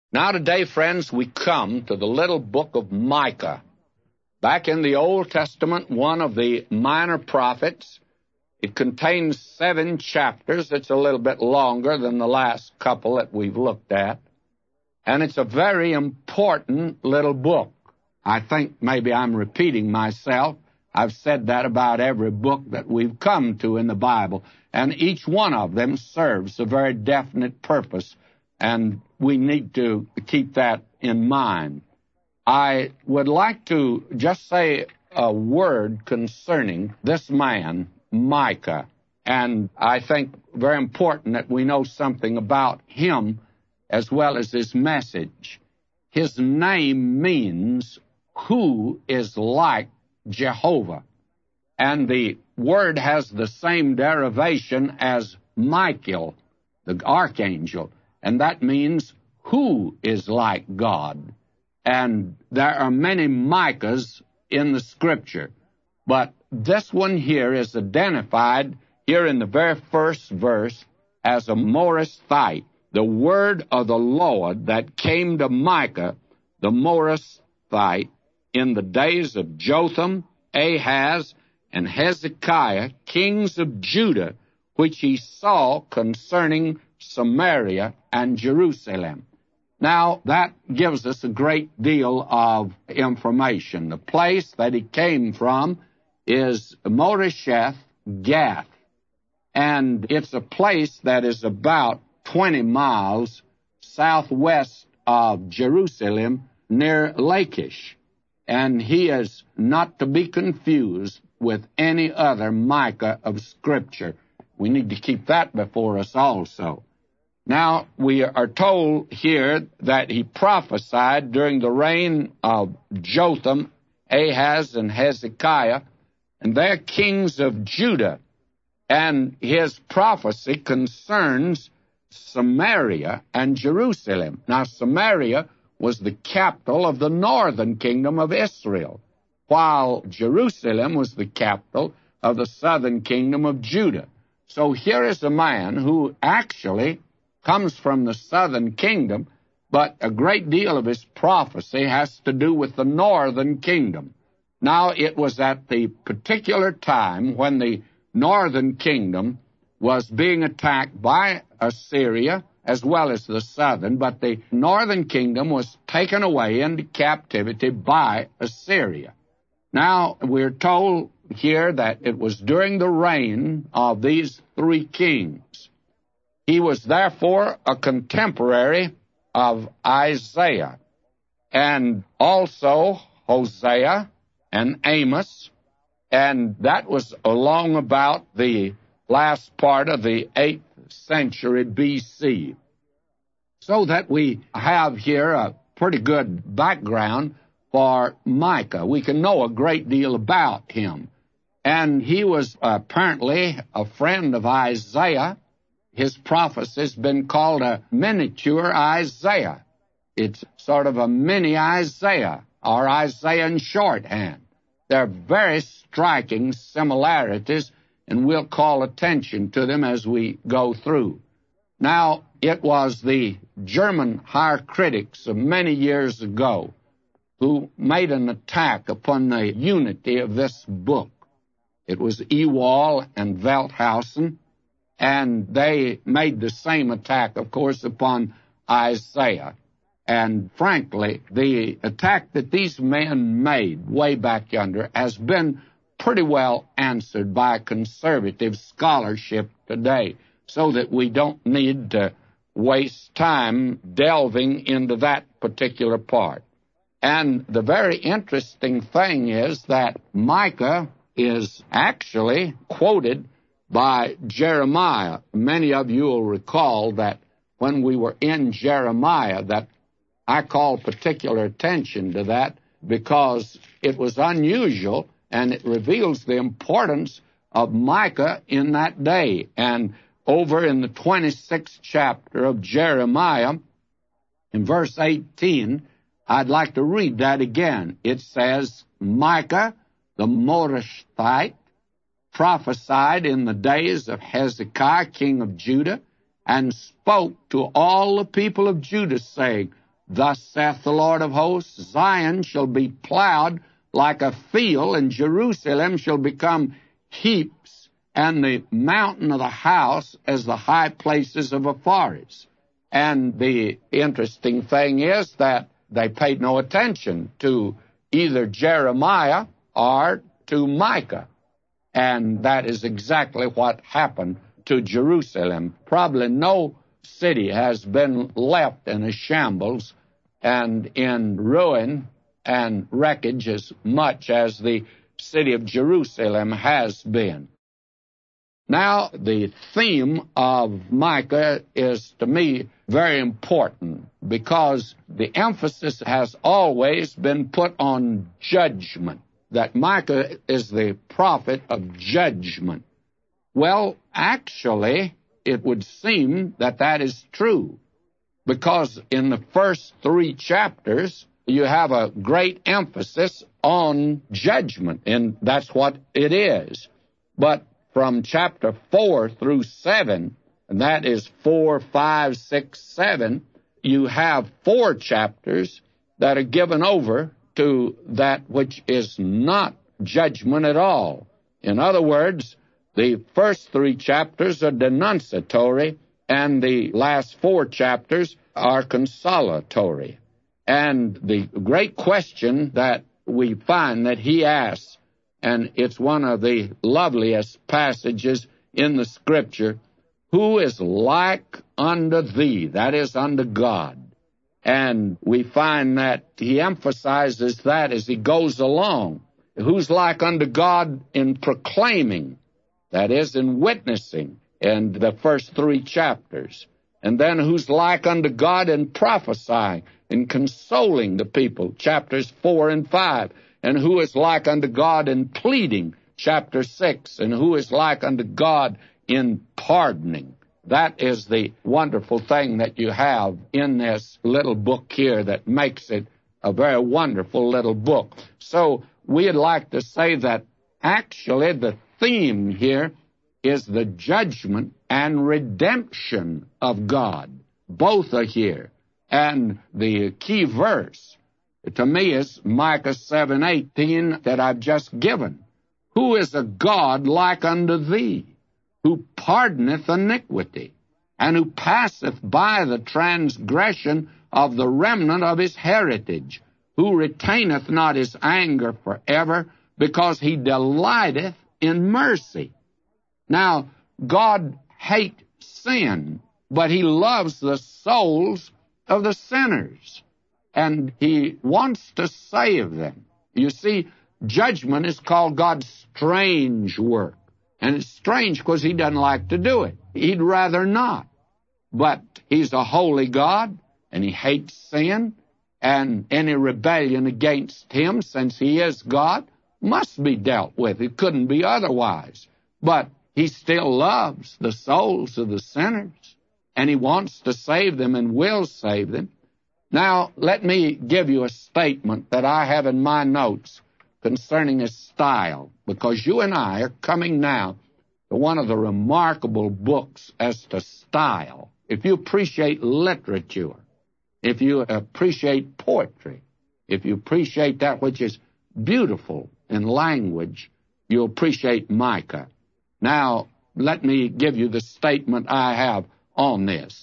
Now today, friends, we come to the little book of Micah. Back in the Old Testament, one of the minor prophets. It contains 7 chapters. It's a little bit longer than the last couple that we've looked at. And it's a very important little book. I think maybe I'm repeating myself. I've said that about every book that we've come to in the Bible. And each one of them serves a very definite purpose. And we need to keep that in mind. I would like to just say a word concerning this man, Micah. And I think very important that we know something about him as well as his message. His name means who is like Jehovah. And the word has the same derivation as Michael, the archangel. And that means who is like God. And there are many Micahs in the Scripture. But this one here is identified here in the very first verse as a Morishthite. The word of the Lord that came to Micah, the Morishthite, in the days of Jotham, Ahaz, and Hezekiah, kings of Judah, which he saw concerning Samaria and Jerusalem. Now, that gives us a great deal of information. The place that he came from is Moresheth Gath, and it's a place that is about 20 miles southwest of Jerusalem near Lachish. And he is not to be confused with any other Micah of Scripture. We need to keep that before us also. Now, we are told here that he prophesied during the reign of Jotham, Ahaz, and Hezekiah, and they're kings of Judah. And his prophecy concerns Samaria and Jerusalem. Now, Samaria was the capital of the northern kingdom of Israel, while Jerusalem was the capital of the southern kingdom of Judah. So here is a man who actually comes from the southern kingdom, but a great deal of his prophecy has to do with the northern kingdom. Now, it was at the particular time when the northern kingdom was being attacked by Assyria, as well as the southern, but the northern kingdom was taken away into captivity by Assyria. Now, we're told here that it was during the reign of these 3 kings. He was therefore a contemporary of Isaiah, and also Hosea and Amos, and that was along about the last part of the 8th century B.C. So that we have here a pretty good background for Micah. We can know a great deal about him. And he was apparently a friend of Isaiah. His prophecy has been called a miniature Isaiah. It's sort of a mini Isaiah, or Isaiah in shorthand. There are very striking similarities, and we'll call attention to them as we go through. Now, it was the German higher critics of many years ago who made an attack upon the unity of this book. It was Ewald and Velthausen, and they made the same attack, of course, upon Isaiah. And frankly, the attack that these men made way back yonder has been pretty well answered by conservative scholarship today, so that we don't need to waste time delving into that particular part. And the very interesting thing is that Micah is actually quoted by Jeremiah. Many of you will recall that when we were in Jeremiah, that I called particular attention to that because it was unusual and it reveals the importance of Micah in that day. And over in the 26th chapter of Jeremiah, in verse 18, I'd like to read that again. It says, Micah, the Morishthite, prophesied in the days of Hezekiah, king of Judah, and spoke to all the people of Judah, saying, Thus saith the Lord of hosts, Zion shall be plowed like a field, and Jerusalem shall become heaps, and the mountain of the house as the high places of a forest. And the interesting thing is that they paid no attention to either Jeremiah or to Micah. And that is exactly what happened to Jerusalem. Probably no city has been left in a shambles and in ruin and wreckage as much as the city of Jerusalem has been. Now, the theme of Micah is, to me, very important because the emphasis has always been put on judgment, that Micah is the prophet of judgment. Well, actually, it would seem that that is true, because in the first 3 chapters, you have a great emphasis on judgment, and that's what it is. But from chapter 4 through 7, and that is 4, 5, 6, 7, you have 4 chapters that are given over to that which is not judgment at all. In other words, the first 3 chapters are denunciatory, and the last 4 chapters are consolatory. And the great question that we find that he asks, and it's one of the loveliest passages in the Scripture, who is like unto thee? That is, unto God. And we find that he emphasizes that as he goes along. Who's like unto God in proclaiming? That is, in witnessing, in the first 3 chapters. And then who's like unto God in prophesying, in consoling the people, chapters 4 and 5. And who is like unto God in pleading, chapter 6. And who is like unto God in pardoning. That is the wonderful thing that you have in this little book here that makes it a very wonderful little book. So we'd like to say that actually the theme here is the judgment and redemption of God. Both are here. And the key verse to me is Micah 7:18 that I've just given. Who is a God like unto thee, who pardoneth iniquity, and who passeth by the transgression of the remnant of his heritage, who retaineth not his anger forever, because he delighteth in mercy. Now, God hates sin, but he loves the souls of the sinners, and he wants to save them. You see, judgment is called God's strange work, and it's strange because he doesn't like to do it. He'd rather not. But he's a holy God, and he hates sin, and any rebellion against him, since he is God, must be dealt with. It couldn't be otherwise. But he still loves the souls of the sinners, and he wants to save them and will save them. Now, let me give you a statement that I have in my notes concerning his style, because you and I are coming now to one of the remarkable books as to style. If you appreciate literature, if you appreciate poetry, if you appreciate that which is beautiful in language, you'll appreciate Micah. Now, let me give you the statement I have on this.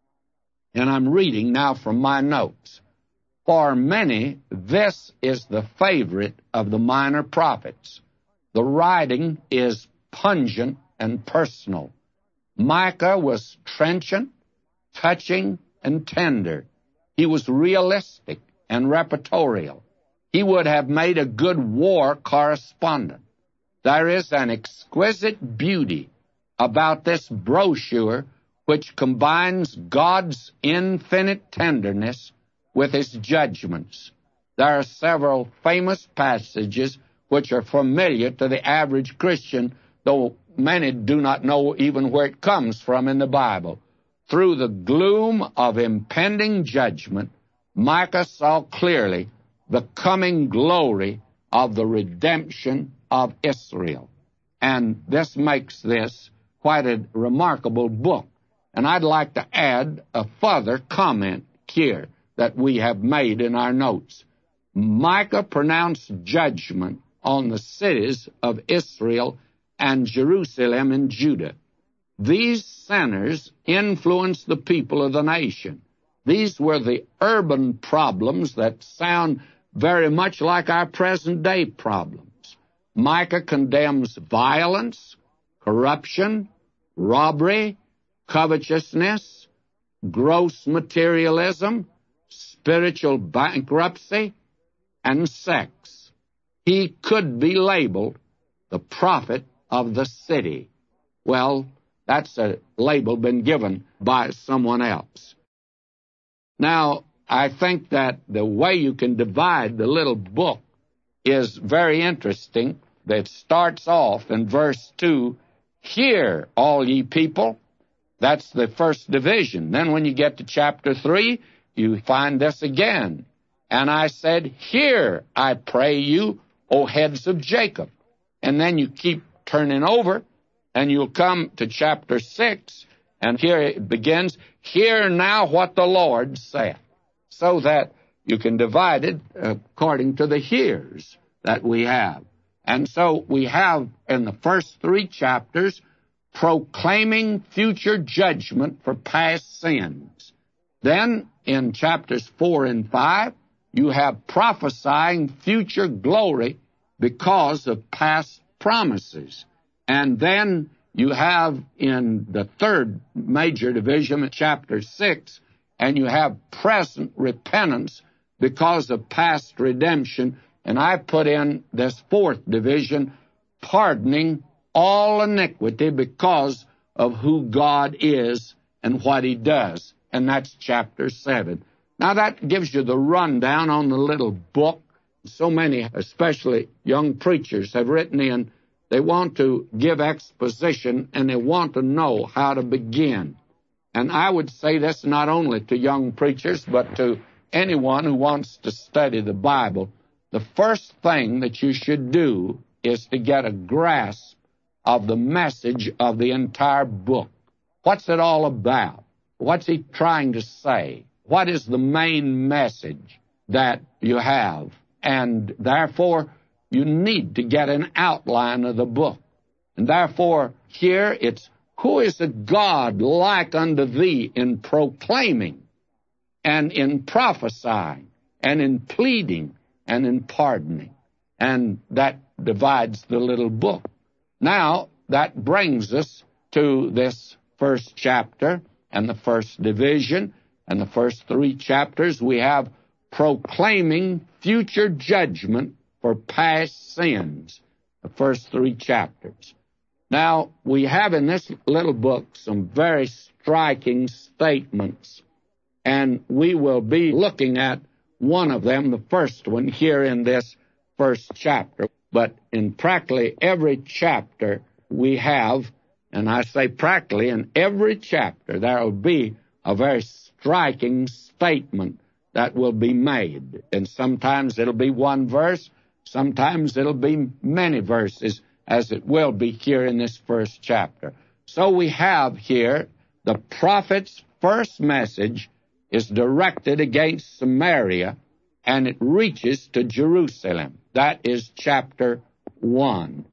And I'm reading now from my notes. For many, this is the favorite of the minor prophets. The writing is pungent and personal. Micah was trenchant, touching, and tender. He was realistic and repertorial. He would have made a good war correspondent. There is an exquisite beauty about this brochure which combines God's infinite tenderness with his judgments. There are several famous passages which are familiar to the average Christian, though many do not know even where it comes from in the Bible. Through the gloom of impending judgment, Micah saw clearly the coming glory of the redemption of Israel. And this makes this quite a remarkable book. And I'd like to add a further comment here that we have made in our notes. Micah pronounced judgment on the cities of Israel and Jerusalem and Judah. These sinners influenced the people of the nation. These were the urban problems that sound very much like our present-day problems. Micah condemns violence, corruption, robbery, covetousness, gross materialism, spiritual bankruptcy, and sex. He could be labeled the prophet of the city. Well, that's a label been given by someone else. Now, I think that the way you can divide the little book is very interesting. It starts off in verse 2, "Hear, all ye people." That's the first division. Then when you get to chapter 3, you find this again. "And I said, Hear, I pray you, O heads of Jacob." And then you keep turning over, and you'll come to chapter 6, and here it begins, "Hear now what the Lord saith," so that you can divide it according to the hears that we have. And so we have in the first 3 chapters proclaiming future judgment for past sins. Then in chapters 4 and 5, you have prophesying future glory because of past promises. And then you have in the 3rd major division, chapter 6, and you have present repentance because of past redemption. And I put in this 4th division, pardoning all iniquity because of who God is and what He does. And that's chapter 7. Now that gives you the rundown on the little book. So many, especially young preachers, have written in. They want to give exposition, and they want to know how to begin. And I would say this not only to young preachers, but to anyone who wants to study the Bible. The first thing that you should do is to get a grasp of the message of the entire book. What's it all about? What's he trying to say? What is the main message that you have? And therefore, you need to get an outline of the book. And therefore, here it's, "Who is a God like unto thee in proclaiming and in prophesying and in pleading and in pardoning?" And that divides the little book. Now, that brings us to this first chapter and the first division. And the first 3 chapters, we have proclaiming future judgment for past sins. The first 3 chapters. Now, we have in this little book some very striking statements, and we will be looking at one of them, the first one, here in this first chapter. But in practically every chapter we have, and I say practically in every chapter, there will be a very striking statement that will be made. And sometimes it'll be one verse, sometimes it'll be many verses, as it will be here in this first chapter. So we have here the prophet's first message is directed against Samaria, and it reaches to Jerusalem. That is chapter 1.